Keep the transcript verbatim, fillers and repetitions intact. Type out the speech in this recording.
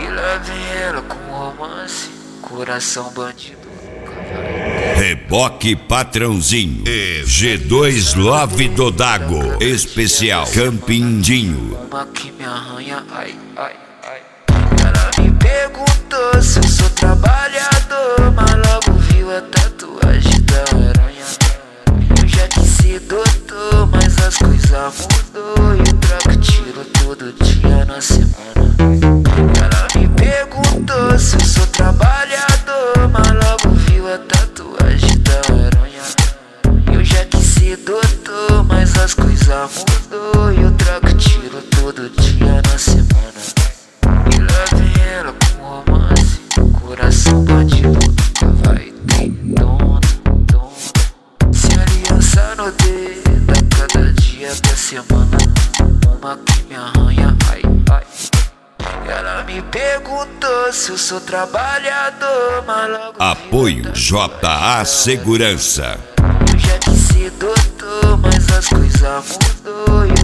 E lá vem ela com romance, coração bandido. Reboque Patrãozinho, G dois Love Dodago, especial Campindinho. Uma que me arranha, ai, ai, ai. Ela me perguntou se eu sou trabalhador, mas logo viu a tatuagem da aranha. Eu já quis ser doutor, mas as coisas mudou. Eu troco tiro todo dia na semana. Ela me perguntou se eu sou trabalhador, mas logo viu a tatuagem da aranha. Eu já quis ser doutor, mas as coisas mudou. Eu troco tiro todo dia na semana. E lá vem ela com romance, coração bandido nunca vai ter dono, dono. Se aliança no dedo a cada dia da semana. Uma que me arranha, ai, ai. Ela me perguntou se eu sou trabalhador, mas logo Apoio J A Segurança. eu já quis ser doutor, mas as coisas mudou.